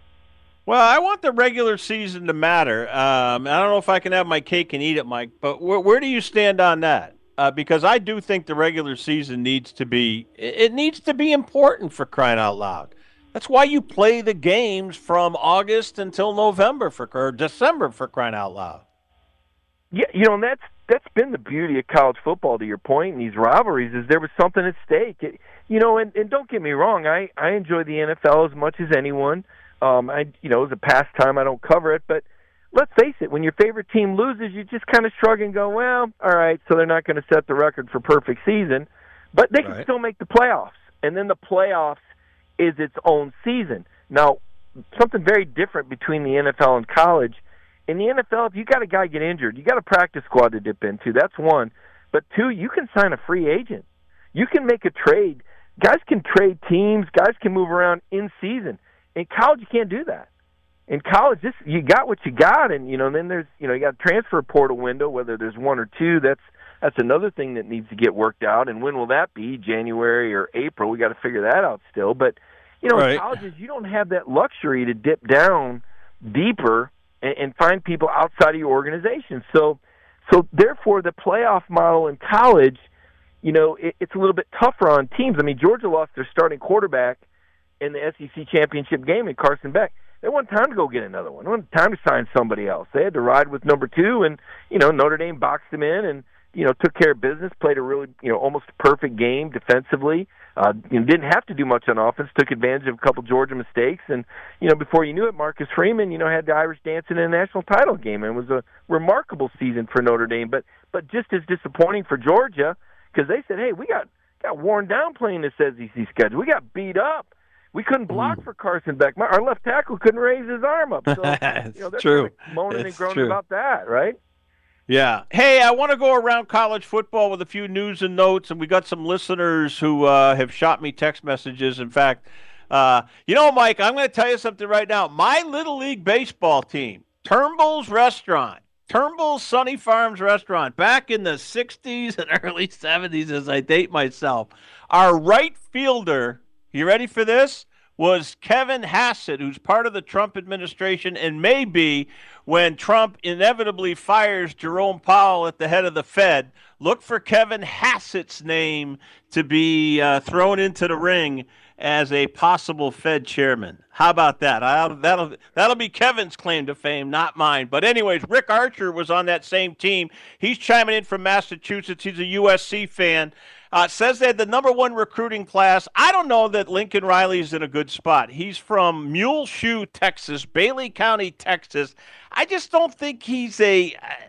Well, I want the regular season to matter. Um, I don't know if I can have my cake and eat it, Mike, but where, where do you stand on that? Uh, because I do think the regular season needs to be it needs to be important, for crying out loud. That's why you play the games from August until November for or December, for crying out loud. Yeah, you know, and that's that's been the beauty of college football, to your point, and these rivalries, is there was something at stake. It, you know, and, and don't get me wrong, I, I enjoy the N F L as much as anyone. Um, I you know, as a pastime, I don't cover it, but let's face it, when your favorite team loses, you just kind of shrug and go, well, all right, so they're not going to set the record for perfect season, but they can Right. still make the playoffs, and then the playoffs is its own season. Now, something very different between the N F L and college. In the N F L, if you got a guy get injured, you got a practice squad to dip into. That's one. But two, you can sign a free agent. You can make a trade. Guys can trade teams. Guys can move around in season. In college, you can't do that. In college, this you got what you got, and you know then there's you know you got a transfer portal window. Whether there's one or two, that's that's another thing that needs to get worked out. And when will that be? January or April? We got to figure that out still. But you know, Right. in colleges, you don't have that luxury to dip down deeper and, and find people outside of your organization. So, so therefore, the playoff model in college, you know, it, it's a little bit tougher on teams. I mean, Georgia lost their starting quarterback in the S E C championship game in Carson Beck. They wanted time to go get another one. They wanted time to sign somebody else. They had to ride with number two, and you know Notre Dame boxed them in and you know took care of business. Played a really you know almost perfect game defensively. Uh, you know, didn't have to do much on offense. Took advantage of a couple Georgia mistakes, and you know before you knew it, Marcus Freeman you know had the Irish dancing in a national title game, and it was a remarkable season for Notre Dame. But but just as disappointing for Georgia because they said, hey, we got got worn down playing this S E C schedule. We got beat up. We couldn't block for Carson Beck. My, our left tackle couldn't raise his arm up. So, you know, they're true. kind of moaning It's and groaning true. about that, right? Yeah. Hey, I want to go around college football with a few news and notes, and we got some listeners who uh, have shot me text messages. In fact, uh, you know, Mike, I'm going to tell you something right now. My Little League baseball team, Turnbull's Restaurant, Turnbull's Sunny Farms Restaurant, back in the sixties and early seventies, as I date myself, our right fielder, you ready for this? Was Kevin Hassett, who's part of the Trump administration, and maybe when Trump inevitably fires Jerome Powell at the head of the Fed, look for Kevin Hassett's name to be uh, thrown into the ring as a possible Fed chairman. How about that? I'll, that'll that'll be Kevin's claim to fame, not mine. But anyways, Rick Archer was on that same team. He's chiming in from Massachusetts. He's a U S C fan. Uh, says they had the number one recruiting class. I don't know that Lincoln Riley's in a good spot. He's from Muleshoe, Texas, Bailey County, Texas. I just don't think he's a. I,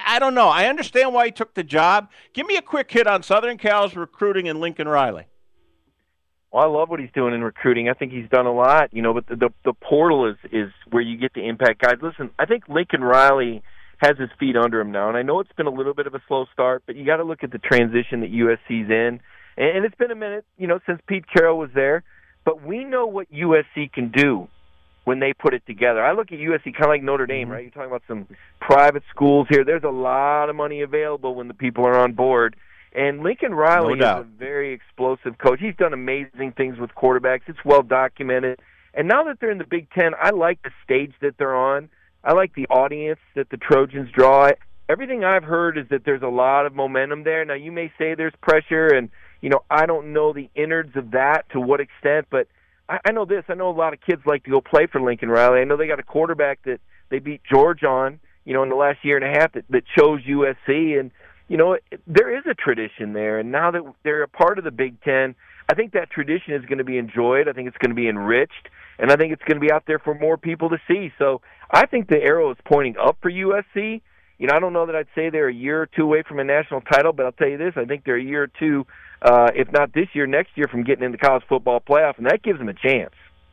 I don't know. I understand why he took the job. Give me a quick hit on Southern Cal's recruiting and Lincoln Riley. Well, I love what he's doing in recruiting. I think he's done a lot, you know, but the, the, the portal is, is where you get the impact guys. Listen, I think Lincoln Riley has his feet under him now, and I know it's been a little bit of a slow start, but you got to look at the transition that U S C's in. And it's been a minute, you know, since Pete Carroll was there, but we know what U S C can do when they put it together. I look at U S C kind of like Notre Dame, right? You're talking about some private schools here. There's a lot of money available when the people are on board. And Lincoln Riley no is a very explosive coach. He's done amazing things with quarterbacks. It's well documented. And now that they're in the Big Ten, I like the stage that they're on. I like the audience that the Trojans draw. Everything I've heard is that there's a lot of momentum there. Now, you may say there's pressure, and, you know, I don't know the innards of that to what extent, but I, I know this. I know a lot of kids like to go play for Lincoln Riley. I know they got a quarterback that they beat George on, you know, in the last year and a half that, that chose U S C, and you know, there is a tradition there, and now that they're a part of the Big Ten, I think that tradition is going to be enjoyed. I think it's going to be enriched, and I think it's going to be out there for more people to see. So I think the arrow is pointing up for U S C. You know, I don't know that I'd say they're a year or two away from a national title, but I'll tell you this, I think they're a year or two, uh, if not this year, next year, from getting in the college football playoff, and that gives them a chance.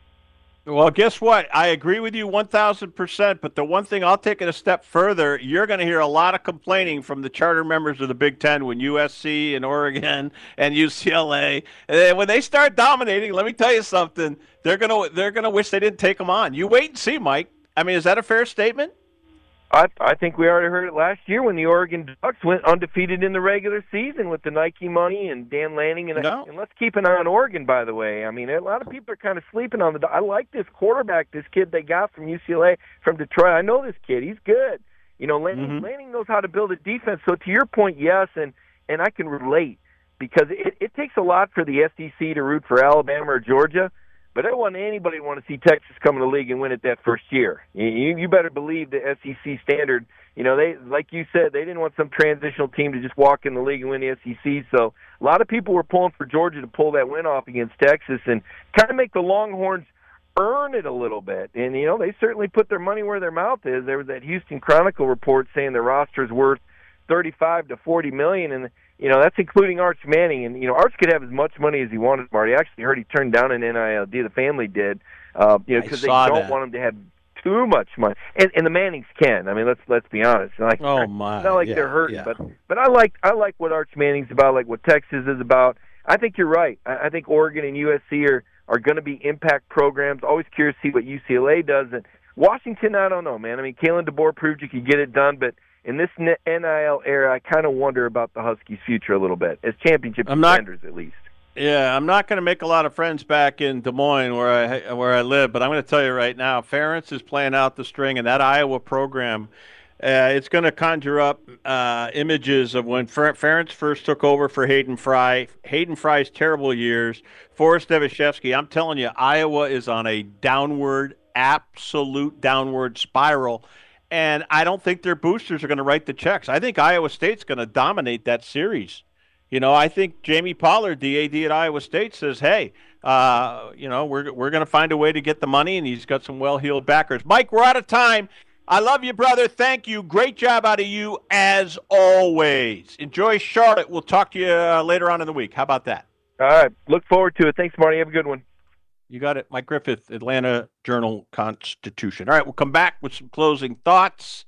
Well, guess what? I agree with you one thousand percent, but the one thing I'll take it a step further, you're going to hear a lot of complaining from the charter members of the Big Ten when U S C and Oregon and U C L A, and when they start dominating, let me tell you something, they're going to they're going to wish they didn't take them on. You wait and see, Mike. I mean, is that a fair statement? I, I think we already heard it last year when the Oregon Ducks went undefeated in the regular season with the Nike money and Dan Lanning. And, no. and let's keep an eye on Oregon, by the way. I mean, a lot of people are kind of sleeping on the – I like this quarterback, this kid they got from U C L A, from Detroit. I know this kid. He's good. You know, Lanning, mm-hmm. Lanning knows how to build a defense. So to your point, yes, and, and I can relate because it, it takes a lot for the S E C to root for Alabama or Georgia. But I don't want anybody to want to see Texas come in the league and win it that first year. You, you better believe the S E C standard. You know, they like you said, they didn't want some transitional team to just walk in the league and win the S E C. So a lot of people were pulling for Georgia to pull that win off against Texas and kind of make the Longhorns earn it a little bit. And, you know, they certainly put their money where their mouth is. There was that Houston Chronicle report saying the roster's worth thirty-five to forty million, and you know, that's including Arch Manning. And, you know, Arch could have as much money as he wanted, Marty. I actually heard he turned down an N I L deal. The family did, uh, you know, because they don't that. want him to have too much money. And, and the Mannings can. I mean, let's let's be honest. Like, oh, my. It's not like yeah, they're hurting. yeah. But but I like I like what Arch Manning's about, like what Texas is about. I think you're right. I, I think Oregon and U S C are, are going to be impact programs. Always curious to see what U C L A does. And Washington, I don't know, man. I mean, Kalen DeBoer proved you could get it done, but in this N I L era, I kind of wonder about the Huskies' future a little bit, as championship I'm not, contenders at least. Yeah, I'm not going to make a lot of friends back in Des Moines where I where I live, but I'm going to tell you right now, Ferentz is playing out the string, and that Iowa program, uh, it's going to conjure up uh, images of when Fer- Ferentz first took over for Hayden Fry, Hayden Fry's terrible years, Forrest Devashevsky. I'm telling you, Iowa is on a downward, absolute downward spiral. And I don't think their boosters are going to write the checks. I think Iowa State's going to dominate that series. You know, I think Jamie Pollard, the A D at Iowa State, says, hey, uh, you know, we're we're going to find a way to get the money, and he's got some well-heeled backers. Mike, we're out of time. I love you, brother. Thank you. Great job out of you, as always. Enjoy Charlotte. We'll talk to you uh, later on in the week. How about that? All right. Look forward to it. Thanks, Marty. Have a good one. You got it. Mike Griffith, Atlanta Journal-Constitution. All right, we'll come back with some closing thoughts.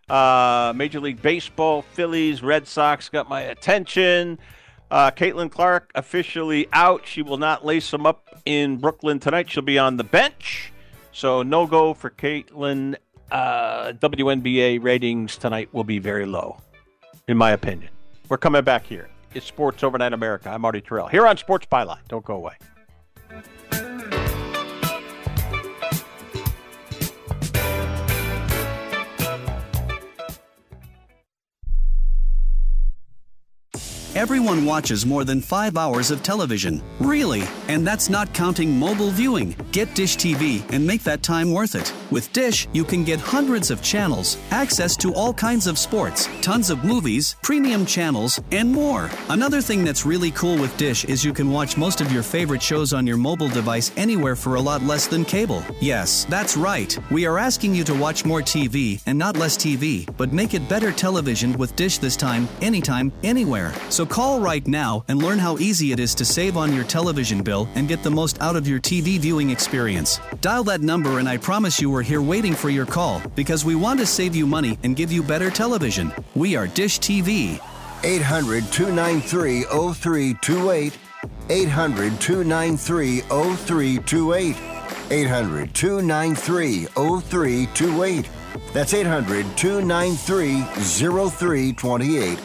Uh, Major League Baseball, Phillies, Red Sox got my attention. Uh, Caitlin Clark officially out. She will not lace them up in Brooklyn tonight. She'll be on the bench. So no go for Caitlin. Uh, W N B A ratings tonight will be very low, in my opinion. We're coming back here. It's Sports Overnight America. I'm Marty Terrell here on Sports Byline. Don't go away. Everyone watches more than five hours of television. Really? And that's not counting mobile viewing. Get Dish T V and make that time worth it. With Dish, you can get hundreds of channels, access to all kinds of sports, tons of movies, premium channels, and more. Another thing that's really cool with Dish is you can watch most of your favorite shows on your mobile device anywhere for a lot less than cable. Yes, that's right. We are asking you to watch more T V and not less T V, but make it better television with Dish this time, anytime, anywhere. So call right now and learn how easy it is to save on your television bill and get the most out of your T V viewing experience. Dial that number and I promise you we're here waiting for your call because we want to save you money and give you better television. We are Dish T V. eight hundred, two nine three, oh three two eight. eight hundred, two nine three, oh three two eight. eight hundred, two nine three, oh three two eight. That's eight hundred, two nine three, oh three two eight.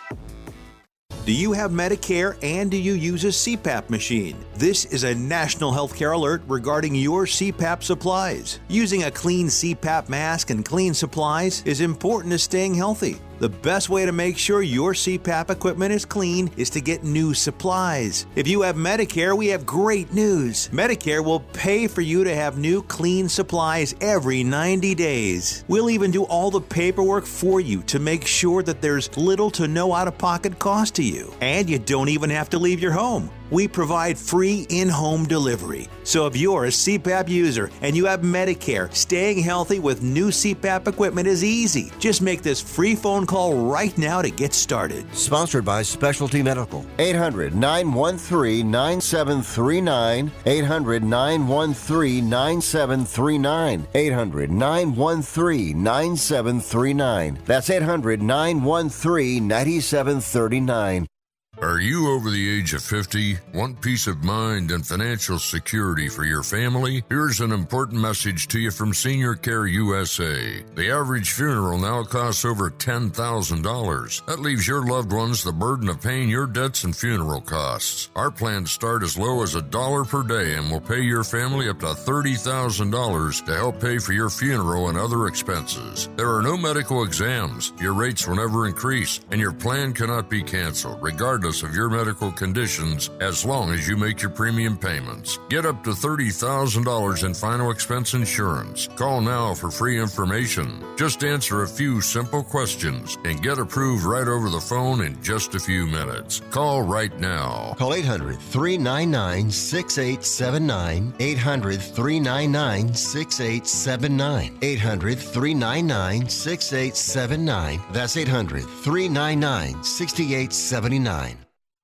Do you have Medicare and do you use a C PAP machine? This is a national healthcare alert regarding your C PAP supplies. Using a clean C PAP mask and clean supplies is important to staying healthy. The best way to make sure your C PAP equipment is clean is to get new supplies. If you have Medicare, we have great news. Medicare will pay for you to have new clean supplies every ninety days. We'll even do all the paperwork for you to make sure that there's little to no out-of-pocket cost to you. And you don't even have to leave your home. We provide free in-home delivery. So if you're a C PAP user and you have Medicare, staying healthy with new C PAP equipment is easy. Just make this free phone call right now to get started. Sponsored by Specialty Medical. eight hundred, nine one three, nine seven three nine. eight hundred, nine one three, nine seven three nine. eight hundred, nine one three, nine seven three nine. That's eight hundred, nine one three, nine seven three nine. Are you over the age of fifty? Want peace of mind and financial security for your family? Here's an important message to you from Senior Care U S A. The average funeral now costs over ten thousand dollars. That leaves your loved ones the burden of paying your debts and funeral costs. Our plans start as low as a dollar per day and will pay your family up to thirty thousand dollars to help pay for your funeral and other expenses. There are no medical exams. Your rates will never increase, and your plan cannot be canceled, regardless of your medical conditions, as long as you make your premium payments. Get up to thirty thousand dollars in final expense insurance. Call now for free information. Just answer a few simple questions and get approved right over the phone in just a few minutes. Call right now. Call eight hundred, three nine nine, six eight seven nine. eight hundred, three nine nine, six eight seven nine. eight hundred, three nine nine, six eight seven nine. That's eight hundred, three nine nine, six eight seven nine.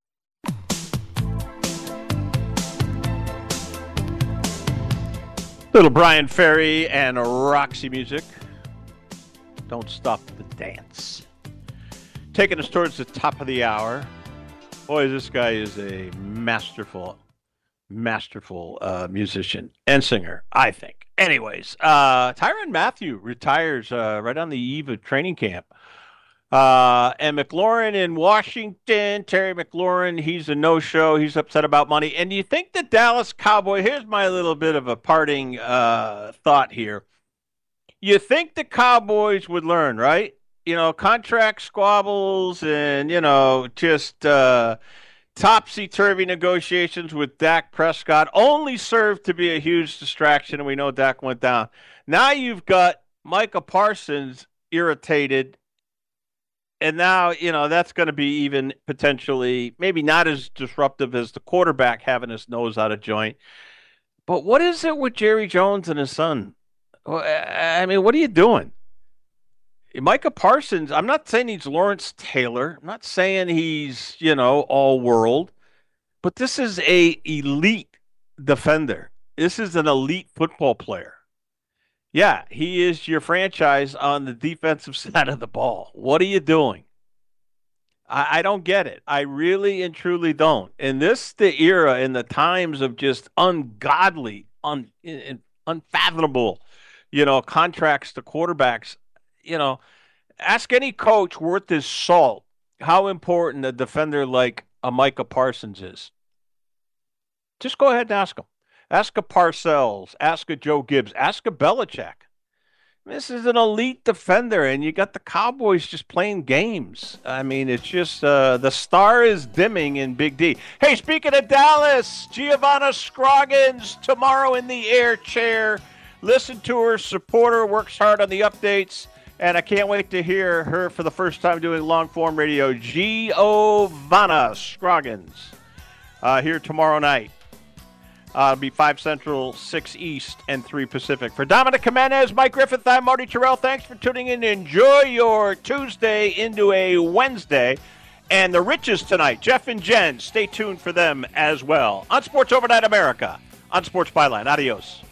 Little Brian Ferry and Roxy Music. Don't Stop the Dance. Taking us towards the top of the hour. Boy, this guy is a masterful, masterful uh, musician and singer, I think. Anyways, uh, Tyrann Mathieu retires uh, right on the eve of training camp. Uh, and McLaurin in Washington, Terry McLaurin, he's a no-show. He's upset about money. And you think the Dallas Cowboys, here's my little bit of a parting uh, thought here. You think the Cowboys would learn, right? You know, contract squabbles and, you know, just uh, topsy-turvy negotiations with Dak Prescott only served to be a huge distraction, and we know Dak went down. Now you've got Micah Parsons irritated. And now, you know, that's going to be even potentially maybe not as disruptive as the quarterback having his nose out of joint. But what is it with Jerry Jones and his son? I mean, what are you doing? Micah Parsons, I'm not saying he's Lawrence Taylor. I'm not saying he's, you know, all world. But this is a elite defender. This is an elite football player. Yeah, he is your franchise on the defensive side of the ball. What are you doing? I, I don't get it. I really and truly don't. And this the era and the times of just ungodly, un, unfathomable, you know, contracts to quarterbacks. You know, ask any coach worth his salt how important a defender like a Micah Parsons is. Just go ahead and ask him. Ask a Parcells, ask a Joe Gibbs, ask a Belichick. This is an elite defender, and you got the Cowboys just playing games. I mean, it's just uh, the star is dimming in Big D. Hey, speaking of Dallas, Giovanna Scroggins tomorrow in the air chair. Listen to her, support her, works hard on the updates, and I can't wait to hear her for the first time doing long-form radio. Giovanna Scroggins uh, here tomorrow night. Uh, it'll be five Central, six East, and three Pacific. For Dominic Jimenez, Mike Griffith, I'm Marty Terrell. Thanks for tuning in. Enjoy your Tuesday into a Wednesday. And the Riches tonight, Jeff and Jen, stay tuned for them as well. On Sports Overnight America, on Sports Byline. Adios.